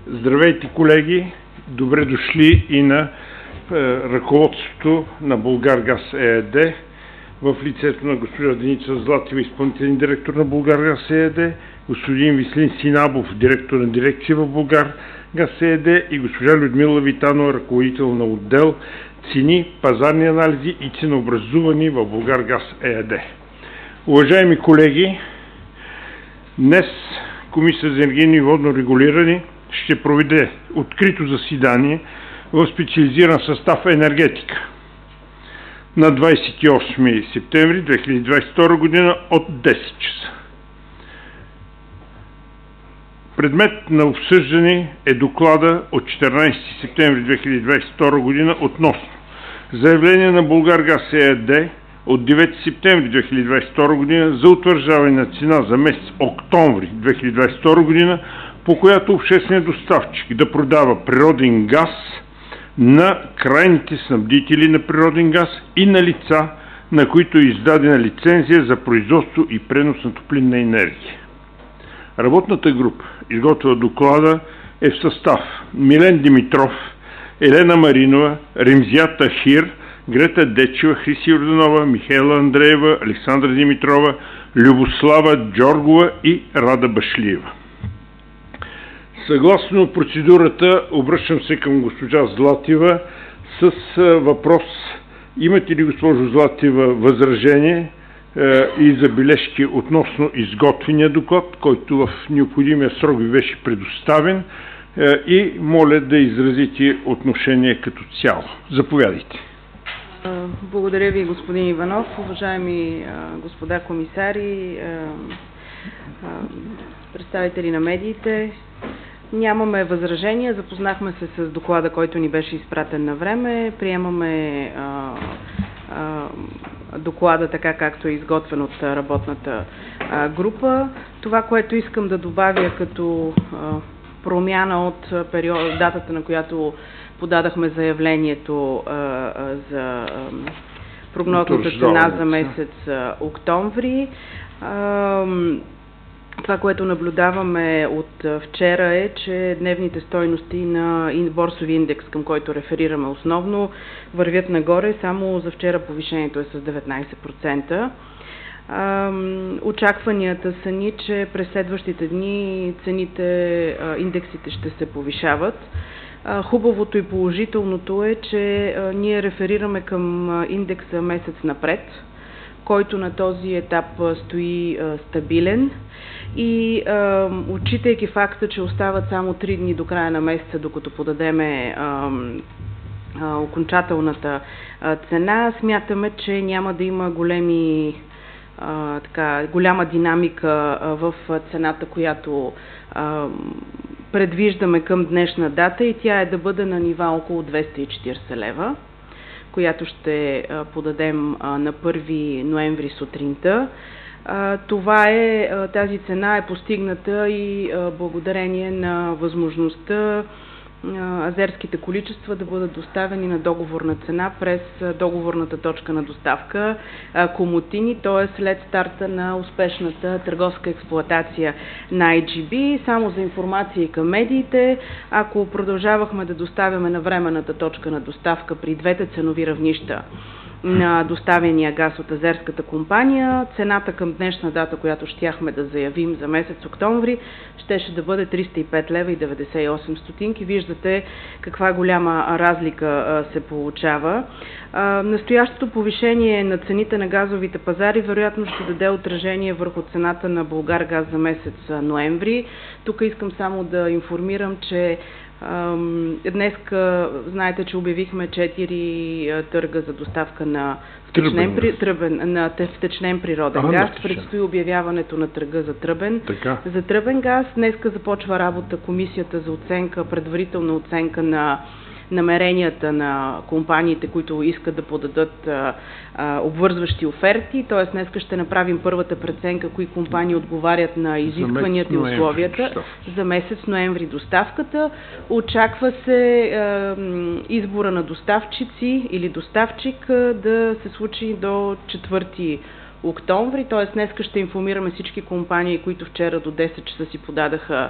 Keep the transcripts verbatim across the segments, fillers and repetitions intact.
Здравейте, колеги! Добре дошли и на е, ръководството на Булгаргаз ЕАД в лицето на госпожа Деница Златева, изпълнителен директор на Булгаргаз ЕАД, господин Веселин Синабов, директор на дирекция в Булгаргаз ЕАД и госпожа Людмила Витанова, ръководител на отдел цени, пазарни анализи и ценообразувани в Булгаргаз ЕАД. Уважаеми колеги, днес Комисията за енергийно и водно регулиране ще проведе открито заседание в специализиран състав енергетика на двадесет и осми септември две хиляди двадесет и втора година от десет часа. Предмет на обсъждане е доклада от четиринадесети септември две хиляди двадесет и втора година относно заявление на Булгаргаз ЕАД от девети септември две хиляди двадесет и втора година за утвърждаване на цена за месец октомври две хиляди двадесет и втора година, по която общественият доставчик да продава природен газ на крайните снабдители на природен газ и на лица, на които е издадена лицензия за производство и пренос на топлинна енергия. Работната група, изготвила доклада, е в състав Милен Димитров, Елена Маринова, Ремзия Тахир, Грета Дечева, Хриси Йорданова, Михайла Андреева, Александра Димитрова, Любослава Джоргова и Рада Башлиева. Съгласно процедурата, обръщам се към госпожа Златева с въпрос: имате ли, госпожо Златева, възражение е, и забележки относно изготвения доклад, който в необходимия срок ви беше предоставен, е, и моля да изразите отношение като цяло. Заповядайте. Благодаря ви, господин Иванов. Уважаеми господа комисари, представители на медиите, нямаме възражения. Запознахме се с доклада, който ни беше изпратен на време. Приемаме а, а, доклада така, както е изготвен от работната а, група. Това, което искам да добавя като а, промяна от период, датата, на която подадахме заявлението а, а, за а, прогнозната цена за месец а, октомври. А, това, което наблюдаваме от вчера, е, че дневните стойности на борсови индекс, към който реферираме основно, вървят нагоре. Само за вчера повишението е с деветнадесет процента. Очакванията са ни, че през следващите дни цените, индексите ще се повишават. Хубавото и положителното е, че ние реферираме към индекса месец напред, който на този етап стои стабилен, и отчитайки факта, че остават само три дни до края на месеца, докато подадеме окончателната цена, смятаме, че няма да има големи Uh, така, голяма динамика uh, в цената, която uh, предвиждаме към днешна дата, и тя е да бъде на нива около двеста и четиридесет лева, която ще uh, подадем uh, на първи ноември сутринта. Uh, това е, uh, тази цена е постигната и uh, благодарение на възможността азерските количества да бъдат доставени на договорна цена през договорната точка на доставка Комотини, т.е. след старта на успешната търговска експлоатация на ай джи би. Само за информация и към медиите, ако продължавахме да доставяме на временната точка на доставка при двете ценови равнища на доставения газ от азерската компания, цената към днешна дата, която щяхме да заявим за месец октомври, щеше да бъде триста и пет лева и деветдесет и осем стотинки. Виждате каква голяма разлика а, се получава. А, настоящото повишение на цените на газовите пазари вероятно ще даде отражение върху цената на Булгаргаз за месец ноември. Тук искам само да информирам, че днес, знаете, че обявихме четири търга за доставка на втечнен, при, тръбен, на втечнен природен а, газ. Предстои обявяването на търга за тръбен, за тръбен газ. Днеска започва работа комисията за оценка, предварителна оценка на намеренията на компаниите, които искат да подадат а, а, обвързващи оферти. Т.е. днеска ще направим първата преценка, кои компании отговарят на изискванията и условията за месец ноември доставката. Очаква се а, избора на доставчици или доставчик а, да се случи до четвърти октомври. Т.е. днеска ще информираме всички компании, които вчера до десет часа си подадаха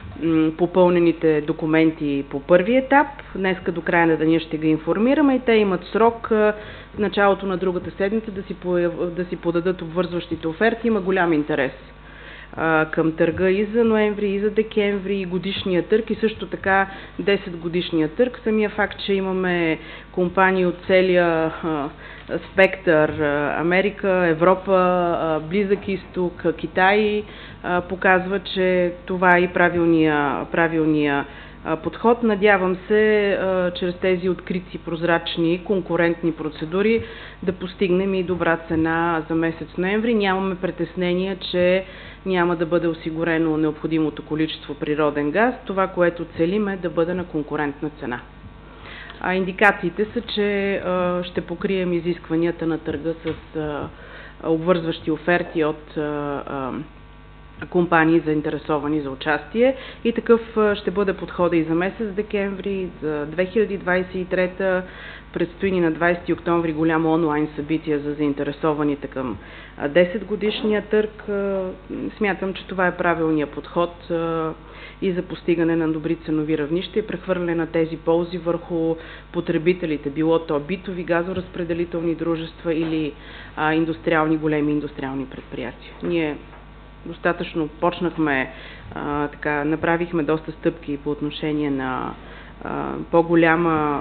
попълнените документи по първи етап. Днеска до края на деня ще ги информираме и те имат срок в началото на другата седмица да си, появ... да си подадат обвързващите оферти. Има голям интерес а, към търга и за ноември, и за декември, и годишния търг, и също така десет годишния търг. Самия факт, че имаме компании от целия а, спектър, Америка, Европа, Близък изток, Китай, показва, че това е и правилния, правилния подход. Надявам се, чрез тези открити, прозрачни, конкурентни процедури да постигнем и добра цена за месец ноември. Нямаме притеснение, че няма да бъде осигурено необходимото количество природен газ. Това, което целим, е да бъде на конкурентна цена. А индикациите са, че а, ще покрием изискванията на търга с а, обвързващи оферти от а, а, компании заинтересовани за участие и такъв а, ще бъде подхода и за месец декември, за две хиляди двадесет и трета. Предстои ни на двадесети октомври голямо онлайн събитие за заинтересованите към десет годишния търг. А, смятам, че това е правилният подход а, и за постигане на добри ценови равнища и прехвърляне на тези ползи върху потребителите, било то битови газоразпределителни дружества или а, индустриални, големи индустриални предприятия. Ние достатъчно почнахме, а, така, направихме доста стъпки по отношение на а, по-голяма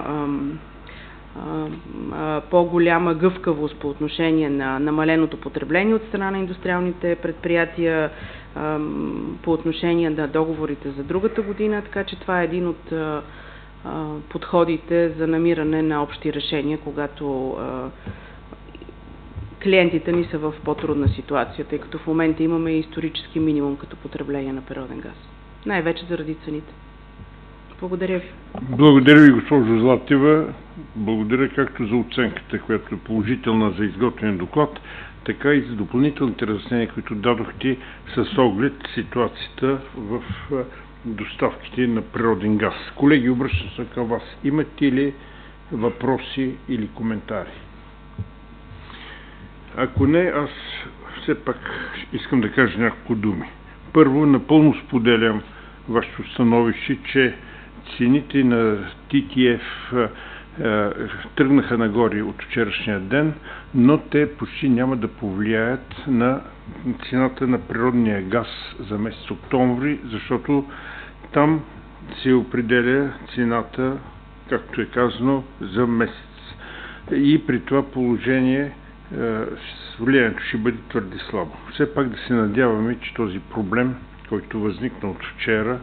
по-голяма гъвкавост по отношение на намаленото потребление от страна на индустриалните предприятия, по отношение на договорите за другата година, така че това е един от подходите за намиране на общи решения, когато клиентите ни са в по-трудна ситуация, тъй като в момента имаме исторически минимум като потребление на природен газ. Най-вече заради цените. Благодаря ви. Благодаря ви, госпожо Златева. Благодаря както за оценката, която е положителна за изготвен доклад, така и за допълнителните разяснения, които дадохте с оглед ситуацията в доставките на природен газ. Колеги, обръщам се към вас. Имате ли въпроси или коментари? Ако не, аз все пак искам да кажа няколко думи. Първо, напълно споделям вашето становище, че цените на Ти Ти Еф тръгнаха нагоре от вчерашния ден, но те почти няма да повлияят на цената на природния газ за месец октомври, защото там се определя цената, както е казано, за месец. И при това положение влиянието ще бъде твърде слабо. Все пак да се надяваме, че този проблем, който възникна от вчера,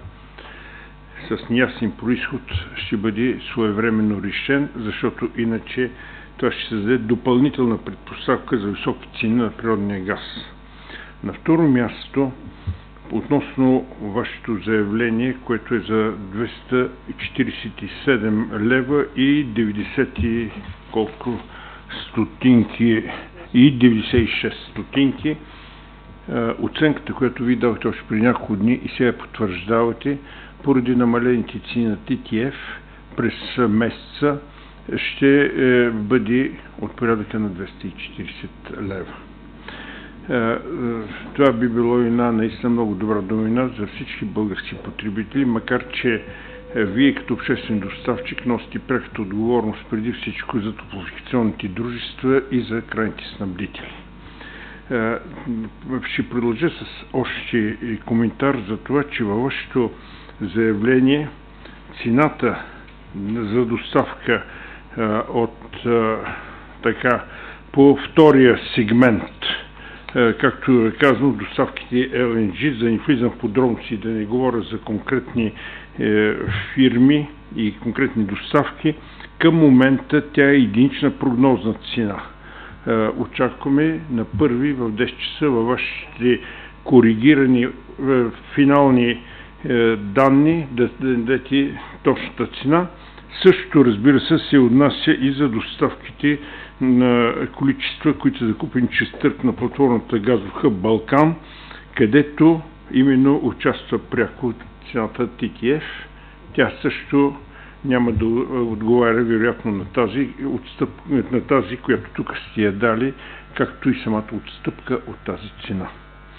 с неясен происход, ще бъде своевременно решен, защото иначе това ще създаде допълнителна предпоставка за високи цени на природния газ. На второ място, относно вашето заявление, което е за двеста четиридесет и седем лева и деветдесет и колко стотинки и деветдесет и шест стотинки, оценката, която ви дадохте още преди няколко дни и сега потвърждавате, поради намалените цени на Ти Ти Еф през месеца ще е, бъде от порядъка на двеста и четиридесет лева. Е, е, това би било една наистина много добра новина за всички български потребители, макар че е, вие като обществен доставчик носите пряката отговорност преди всичко за топлофикационните дружества и за крайните снабдители. Е, ще продължа с още коментар за това, че във вашето заявление цената за доставка а, от а, така по втория сегмент, а, както е казано, доставките Ел Ен Джи, за да не влизам в подробности, да не говоря за конкретни е, фирми и конкретни доставки, към момента тя е единична прогнозна цена. А, очакваме на първи в десет часа във вашите коригирани а, финални данни да дадете точната цена. Също, разбира се, се отнася и за доставките на количества, които са закупени чрез търг на платформата газов хъб Балкан, където именно участва пряко цената Ти Ти Еф. Тя също няма да отговаря вероятно на тази, отстъп, на тази, която тук сте я дали, както и самата отстъпка от тази цена.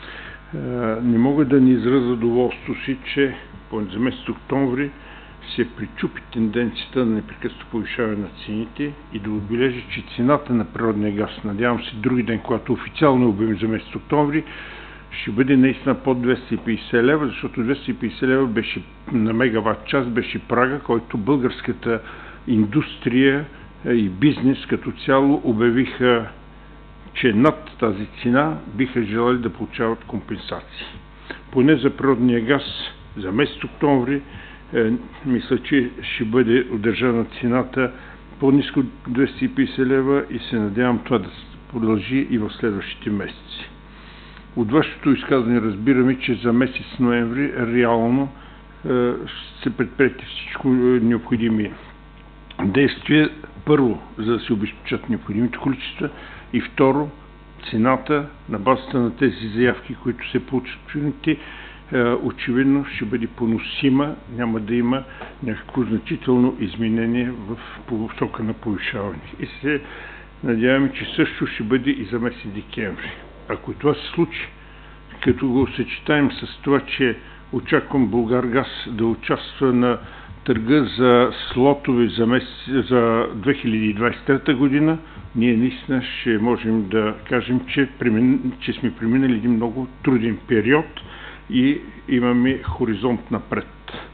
Не мога да не изразя задоволство си, че за месец октомври се причупи тенденцията на непрекъснато повишаване на цените и да отбележа, че цената на природния газ, надявам се други ден, когато официално обявим за месец октомври, ще бъде наистина под двеста и петдесет лева, защото двеста и петдесет лева беше на мегаватт час, беше прага, който българската индустрия и бизнес като цяло обявиха, че над тази цена биха желали да получават компенсации. Поне за природния газ за месец октомври е, мисля, че ще бъде удържана цената по-ниско от двеста и петдесет лева и се надявам това да продължи и в следващите месеци. От вашето изказване разбираме, че за месец ноември реално е, ще се предприети всичко необходими действия. Първо, за да се обезпечат необходимите количества и второ, цената на базата на тези заявки, които се получат е, очевидно ще бъде поносима, няма да има някакво значително изменение в посока на повишаване. И се надяваме, че също ще бъде и за месец декември. Ако това се случи, като го съчетаем с това, че очаквам Булгаргаз да участва на търга за слотове за, месец, за две хиляди двадесет и трета година, ние наистина ще можем да кажем, че, премин, че сме преминали един много труден период и имаме хоризонт напред.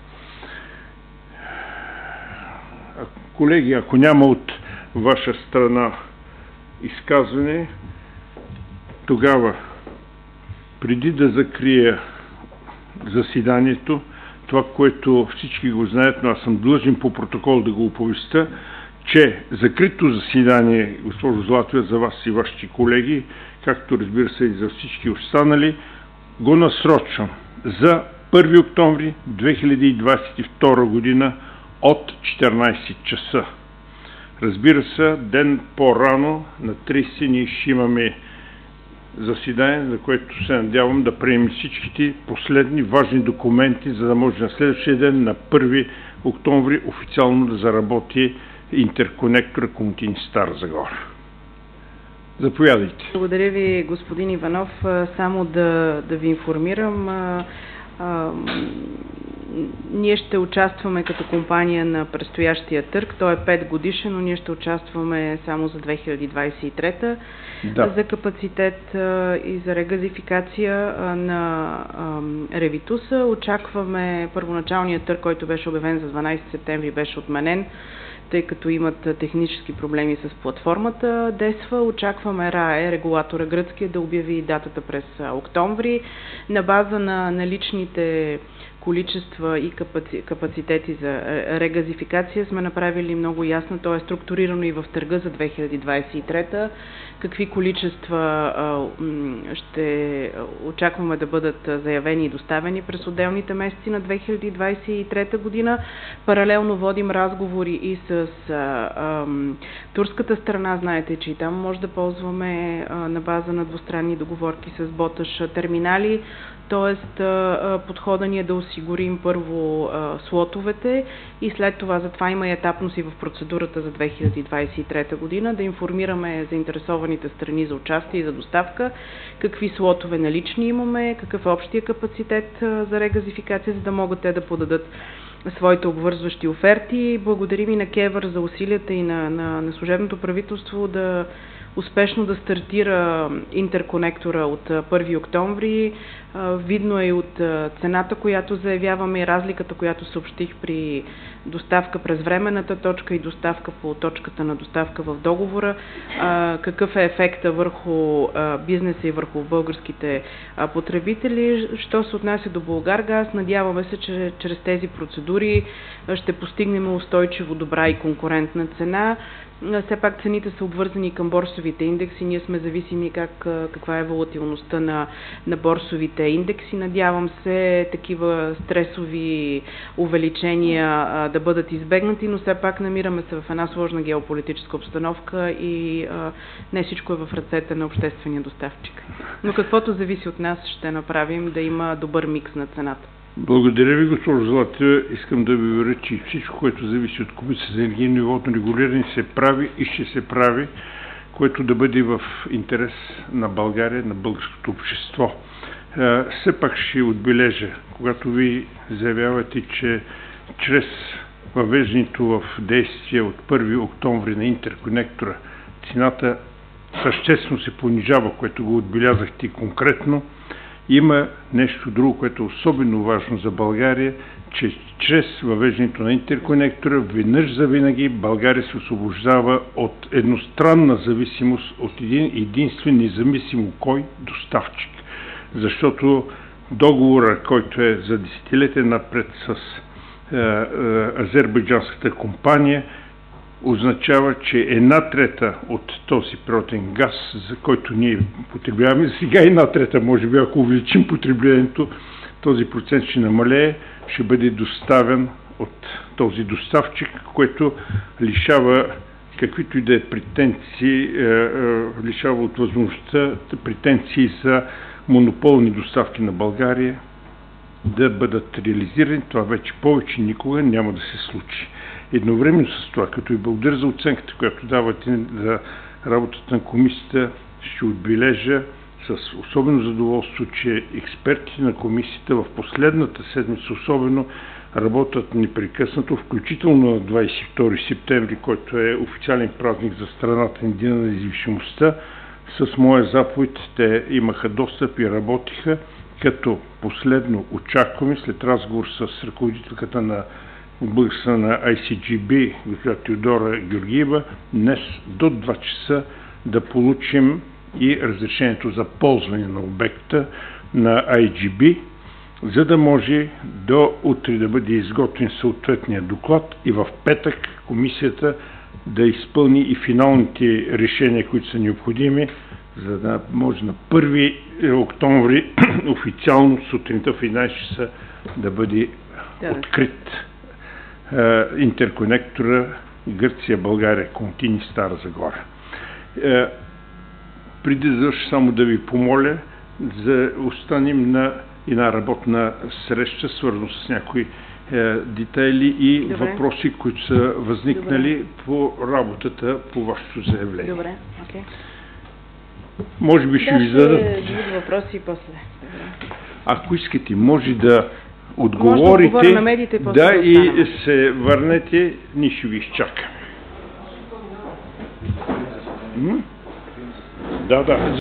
Колеги, ако няма от ваша страна изказване, тогава, преди да закрия заседанието, това, което всички го знаят, но аз съм длъжен по протокол да го оповестя, че закрито заседание, госпожо Златева, за вас и вашите колеги, както разбира се и за всички останали, го насрочвам за първи октомври две хиляди двадесет и втора година от четиринадесет часа. Разбира се, ден по-рано, на тридесети, ние ще имаме заседание, за което се надявам да приемем всичките последни важни документи, за да може на следващия ден, на първи октомври, официално да заработи интерконектора Комотини – Стара Загора. Заповядайте. Благодаря ви, господин Иванов. Само да, да ви информирам, а, а, ние ще участваме като компания на предстоящия търг. Той е пет годишен, но ние ще участваме само за две хиляди двадесет и трета. Да. За капацитет а, и за регазификация а, на а, Ревитуса. Очакваме първоначалния търг, който беше обявен за дванадесети септември, беше отменен, тъй като имат технически проблеми с платформата ДЕСФА. Очакваме РАЕ, регулатора гръцкия, да обяви датата през октомври. На база на наличните количества и капацитети за регазификация сме направили много ясно, то е структурирано и в търга за две хиляди двадесет и трета, какви количества ще очакваме да бъдат заявени и доставени през отделните месеци на две хиляди двадесет и трета година. Паралелно водим разговори и с а, а, турската страна. Знаете, че и там може да ползваме а, на база на двустранни договорки с Боташ терминали. Тоест, подхода ни е да осигурим първо слотовете и след това, затова има и етапност и в процедурата за две хиляди двадесет и трета година, да информираме заинтересованите страни за участие и за доставка, какви слотове налични имаме, какъв е общия капацитет за регазификация, за да могат те да подадат своите обвързващи оферти. Благодарим и на КЕВР за усилията и на, на, на служебното правителство да успешно да стартира интерконектора от първи октомври. Видно е и от цената, която заявяваме, и разликата, която съобщих при доставка през временната точка и доставка по точката на доставка в договора, какъв е ефекта върху бизнеса и върху българските потребители. Що се отнася до Булгаргаз, надяваме се, че чрез тези процедури ще постигнем устойчиво добра и конкурентна цена. Все пак цените са обвързани към борсовите индекси. Ние сме зависими как, каква е волатилността на, на борсовите индекси. Надявам се такива стресови увеличения а, да бъдат избегнати, но все пак намираме се в една сложна геополитическа обстановка и а, не всичко е в ръцете на обществения доставчик. Но каквото зависи от нас, ще направим да има добър микс на цената. Благодаря ви, госпожо Златева. Искам да ви уверя, че всичко, което зависи от Комисията за енергийно и водно регулиране, се прави и ще се прави, което да бъде в интерес на България, на българското общество. Все пак ще отбележа, когато ви заявявате, че чрез въвеждането в действие от първи октомври на интерконектора цената съществено се понижава, което го отбелязахте конкретно, има нещо друго, което е особено важно за България, че чрез въвеждането на интерконектора веднъж завинаги България се освобождава от едностранна зависимост от един единствен независимо кой доставчик. Защото договора, който е за десетилетия напред с е, е, азербайджанската компания, означава, че една трета от този природен газ, за който ние потребяваме, сега една трета, може би, ако увеличим потреблението, този процент ще намалее, ще бъде доставен от този доставчик, което лишава каквито и да е претенции, е, е, лишава от възможността претенции за монополни доставки на България да бъдат реализирани. Това вече повече никога няма да се случи. Едновременно с това, като и благодаря за оценката, която давате за работата на комисията, ще отбележа с особено задоволство, че експертите на комисията в последната седмица особено работят непрекъснато, включително на двадесет и втори септември, който е официален празник за страната ни, Дена на независимостта. С моя заповед те имаха достъп и работиха, като последно очакваме, след разговор с ръководителката на Българска на Ай Си Джи Би, госпожа Теодора Георгиева, днес до два часа да получим и разрешението за ползване на обекта на Ай Джи Би, за да може до утре да бъде изготвен съответния доклад и в петък комисията да изпълни и финалните решения, които са необходими, за да може на първи октомври официално сутринта в единадесет часа да бъде да, открит е, интерконектора Гърция, България, Контини, Стара Загора. Е, преди да завърша, само да ви помоля да останем на една работна среща, свързана с някои е, детайли и Добре. въпроси, които са възникнали Добре. по работата по вашето заявление. Добре, окей. Okay. Може би ще да, ви зададат въпроси и после. Ако искате, може да отговорите, може да, медиите, да, да и се върнете, ние ще ви изчакаме. Да, да.